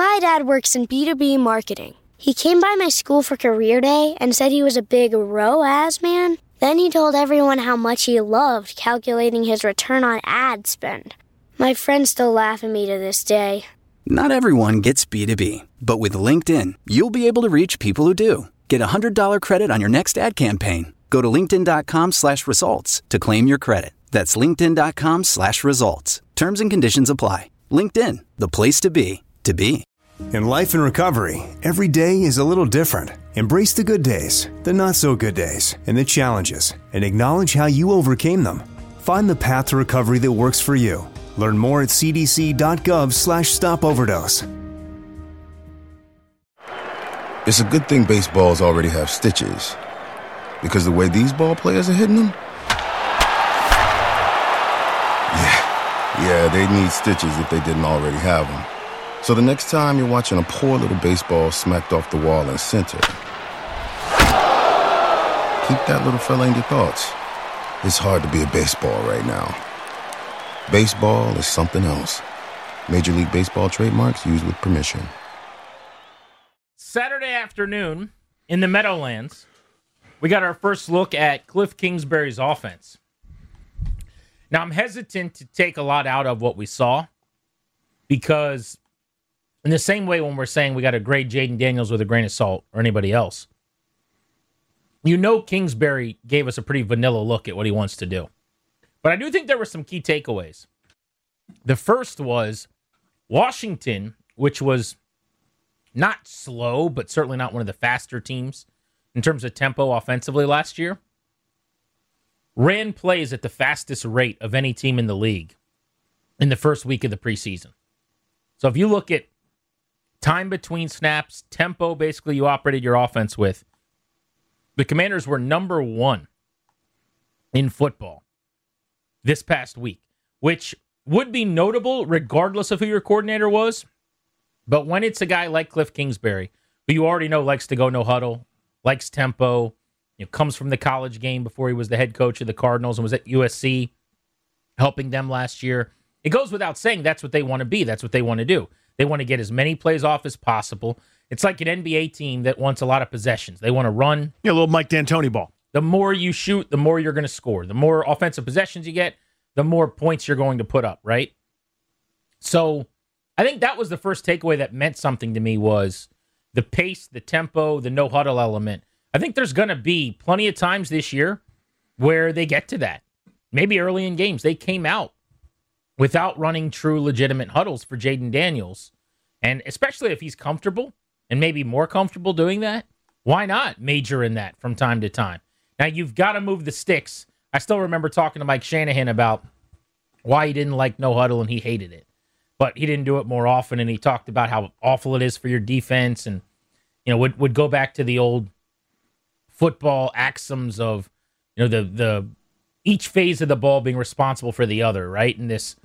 My dad works in B2B marketing. He came by my school for career day and said he was a big ROAS man. Then he told everyone how much he loved calculating his return on ad spend. My friends still laugh at me to this day. Not everyone gets B2B, but with LinkedIn, you'll be able to reach people who do. Get a $100 credit on your next ad campaign. Go to linkedin.com/results to claim your credit. That's linkedin.com/results. Terms and conditions apply. LinkedIn, the place to be, to be. In life and recovery, every day is a little different. Embrace the good days, the not so good days, and the challenges, and acknowledge how you overcame them. Find the path to recovery that works for you. Learn more at cdc.gov/stopoverdose. It's a good thing baseballs already have stitches, because the way these ball players are hitting them, yeah, they'd need stitches if they didn't already have them. So the next time you're watching a poor little baseball smacked off the wall in center, keep that little fella in your thoughts. It's hard to be a baseball right now. Baseball is something else. Major League Baseball trademarks used with permission. Saturday afternoon in the Meadowlands, we got our first look at Cliff Kingsbury's offense. Now, I'm hesitant to take a lot out of what we saw because in the same way when we're saying we got to grade Jayden Daniels with a grain of salt or anybody else, you know Kingsbury gave us a pretty vanilla look at what he wants to do. But I do think there were some key takeaways. The first was Washington, which was not slow, but certainly not one of the faster teams in terms of tempo offensively last year, ran plays at the fastest rate of any team in the league in the first week of the preseason. So if you look at time between snaps, tempo, basically you operated your offense with, the Commanders were number 1 in football this past week, which would be notable regardless of who your coordinator was. But when it's a guy like Cliff Kingsbury, who you already know likes to go no huddle, likes tempo, comes from the college game before he was the head coach of the Cardinals and was at USC helping them last year, it goes without saying that's what they want to be. That's what they want to do. They want to get as many plays off as possible. It's like an NBA team that wants a lot of possessions. They want to run. Yeah, a little Mike D'Antoni ball. The more you shoot, the more you're going to score. The more offensive possessions you get, the more points you're going to put up, right? So I think that was the first takeaway that meant something to me was the pace, the tempo, the no-huddle element. I think there's going to be plenty of times this year where they get to that. Maybe early in games, they came out without running true legitimate huddles for Jayden Daniels. And especially if he's comfortable and maybe more comfortable doing that, why not major in that from time to time? Now, you've got to move the sticks. I still remember talking to Mike Shanahan about why he didn't like no huddle and he hated it. But he didn't do it more often, and he talked about how awful it is for your defense and would go back to the old football axioms of the each phase of the ball being responsible for the other, right? And this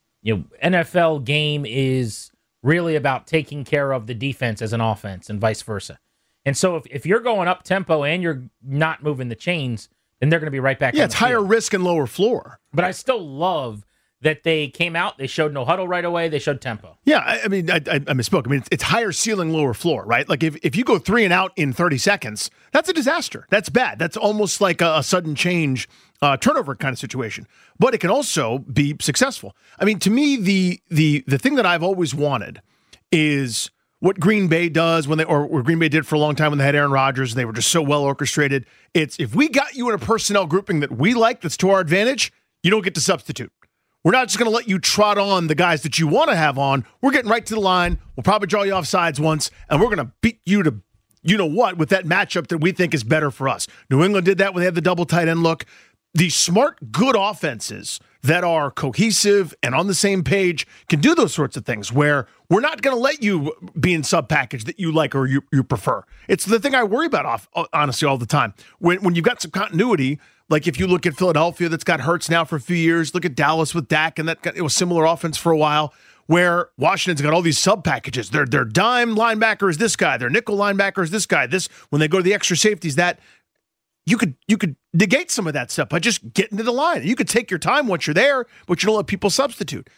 NFL game is really about taking care of the defense as an offense and vice versa. And so if you're going up tempo and you're not moving the chains, then they're going to be right back. Yeah, it's higher risk and lower floor. But I still love that they came out, they showed no huddle right away, they showed tempo. Yeah, I misspoke. I mean, it's higher ceiling, lower floor, right? Like if you go 3 and out in 30 seconds, that's a disaster. That's bad. That's almost like a sudden change turnover kind of situation. But it can also be successful. I mean, to me, the thing that I've always wanted is what Green Bay does or Green Bay did for a long time when they had Aaron Rodgers, and they were just so well orchestrated. It's if we got you in a personnel grouping that we like, that's to our advantage, you don't get to substitute. We're not just going to let you trot on the guys that you want to have on. We're getting right to the line. We'll probably draw you off sides once, and we're going to beat you to you-know-what with that matchup that we think is better for us. New England did that when they had the double tight end look. The smart, good offenses that are cohesive and on the same page can do those sorts of things where we're not going to let you be in sub-package that you like or you prefer. It's the thing I worry about, honestly, all the time. When you've got some continuity, like if you look at Philadelphia that's got Hurts now for a few years, look at Dallas with Dak, and it was similar offense for a while, where Washington's got all these sub-packages. Their dime linebacker is this guy. Their nickel linebacker is this guy. This, when they go to the extra safeties, that you could negate some of that stuff by just getting to the line. You could take your time once you're there, but you don't let people substitute.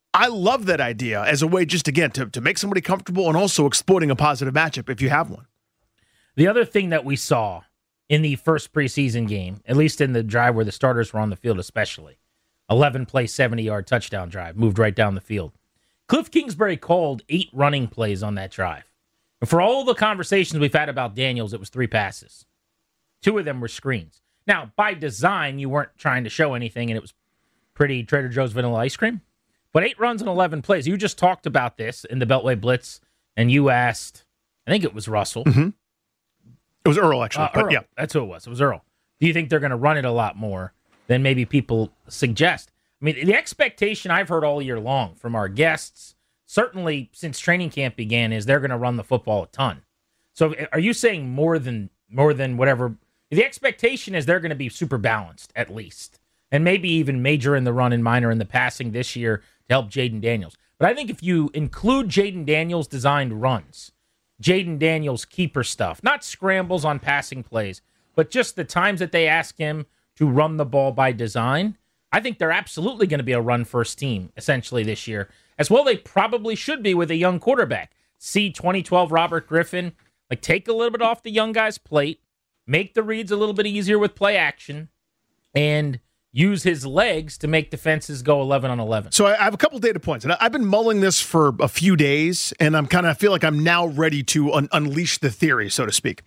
I love that idea as a way just, again, to make somebody comfortable and also exploiting a positive matchup if you have one. The other thing that we saw in the first preseason game, at least in the drive where the starters were on the field especially, 11-play, 70-yard touchdown drive, moved right down the field. Cliff Kingsbury called 8 running plays on that drive. And for all the conversations we've had about Daniels, it was 3 passes. 2 of them were screens. Now, by design, you weren't trying to show anything, and it was pretty Trader Joe's vanilla ice cream. But 8 runs and 11 plays. You just talked about this in the Beltway Blitz, and you asked, I think it was Russell. Mm-hmm. It was Earl, actually. Earl. Yeah. That's who it was. It was Earl. Do you think they're going to run it a lot more than maybe people suggest? I mean, the expectation I've heard all year long from our guests, certainly since training camp began, is they're going to run the football a ton. So are you saying more than whatever? The expectation is they're going to be super balanced, at least, and maybe even major in the run and minor in the passing this year to help Jaden Daniels. But I think if you include Jaden Daniels' designed runs, Jaden Daniels' keeper stuff, not scrambles on passing plays, but just the times that they ask him to run the ball by design, I think they're absolutely going to be a run-first team, essentially, this year. As well, they probably should be with a young quarterback. See 2012 Robert Griffin, take a little bit off the young guy's plate, make the reads a little bit easier with play action, and use his legs to make defenses go 11 on 11. So I have a couple data points, and I've been mulling this for a few days, and I feel like I'm now ready to unleash the theory, so to speak.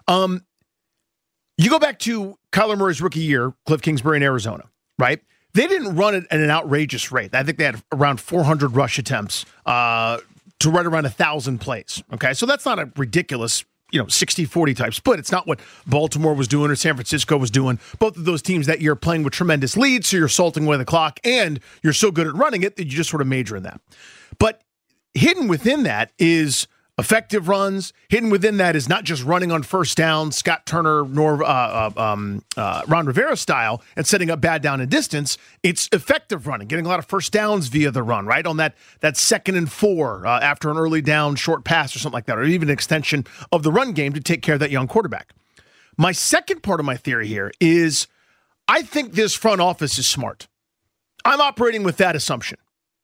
You go back to Kyler Murray's rookie year, Cliff Kingsbury in Arizona, right? They didn't run it at an outrageous rate. I think they had around 400 rush attempts to right around 1,000 plays. Okay, so that's not a ridiculous 60-40 type split. It's not what Baltimore was doing or San Francisco was doing. Both of those teams that year playing with tremendous leads, so you're salting away the clock, and you're so good at running it that you just sort of major in that. But hidden within that is effective runs. Hidden within that is not just running on first down, Scott Turner, nor Ron Rivera style, and setting up bad down and distance. It's effective running, getting a lot of first downs via the run, right? On that 2nd and 4 after an early down short pass or something like that, or even an extension of the run game to take care of that young quarterback. My second part of my theory here is I think this front office is smart. I'm operating with that assumption.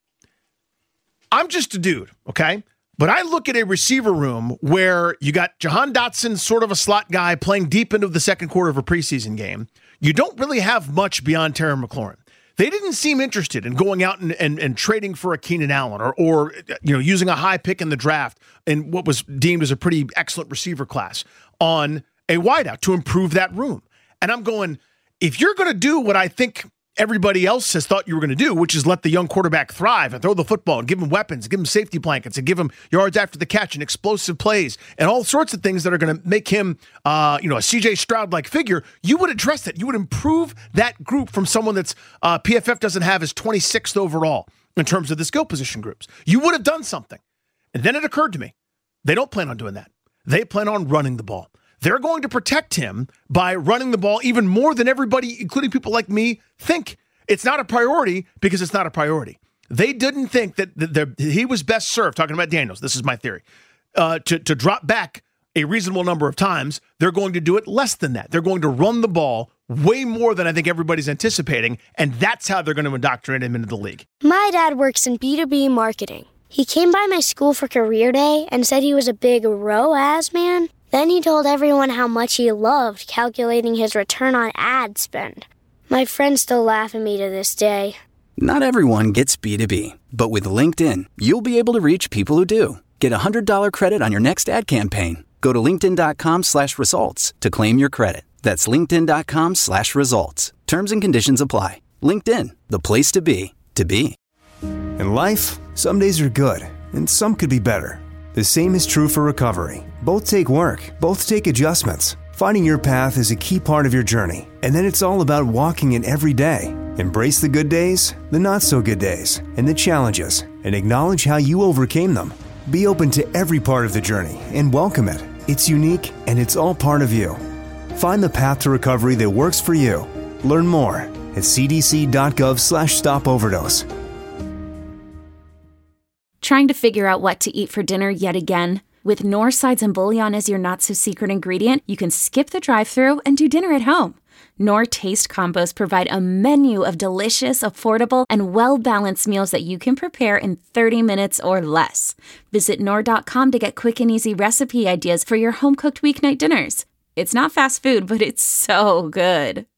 I'm just a dude, okay? But I look at a receiver room where you got Jahan Dotson, sort of a slot guy, playing deep into the second quarter of a preseason game. You don't really have much beyond Terry McLaurin. They didn't seem interested in going out and trading for a Keenan Allen or using a high pick in the draft in what was deemed as a pretty excellent receiver class on a wideout to improve that room. And I'm going, if you're going to do what I think everybody else has thought you were going to do, which is let the young quarterback thrive and throw the football and give him weapons, give him safety blankets, and give him yards after the catch and explosive plays and all sorts of things that are going to make him, a CJ Stroud-like figure, you would address that. You would improve that group from someone that's PFF doesn't have as 26th overall in terms of the skill position groups. You would have done something. And then it occurred to me, they don't plan on doing that. They plan on running the ball. They're going to protect him by running the ball even more than everybody, including people like me, think. It's not a priority because it's not a priority. They didn't think that he was best served, talking about Daniels, this is my theory, to drop back a reasonable number of times. They're going to do it less than that. They're going to run the ball way more than I think everybody's anticipating, and that's how they're going to indoctrinate him into the league. My dad works in B2B marketing. He came by my school for career day and said he was a big ROAS man. Then he told everyone how much he loved calculating his return on ad spend. My friends still laugh at me to this day. Not everyone gets B2B, but with LinkedIn, you'll be able to reach people who do. Get $100 credit on your next ad campaign. Go to linkedin.com/results to claim your credit. That's linkedin.com/results. Terms and conditions apply. LinkedIn, the place to be, to be. In life, some days are good, and some could be better. The same is true for recovery. Both take work, both take adjustments. Finding your path is a key part of your journey, and then it's all about walking it every day. Embrace the good days, the not so good days, and the challenges, and acknowledge how you overcame them. Be open to every part of the journey and welcome it. It's unique, and it's all part of you. Find the path to recovery that works for you. Learn more at cdc.gov/stopoverdose. Trying to figure out what to eat for dinner yet again? With North Sides and Bouillon as your not-so-secret ingredient, you can skip the drive-thru and do dinner at home. Knorr Taste Combos provide a menu of delicious, affordable, and well-balanced meals that you can prepare in 30 minutes or less. Visit Knorr.com to get quick and easy recipe ideas for your home-cooked weeknight dinners. It's not fast food, but it's so good.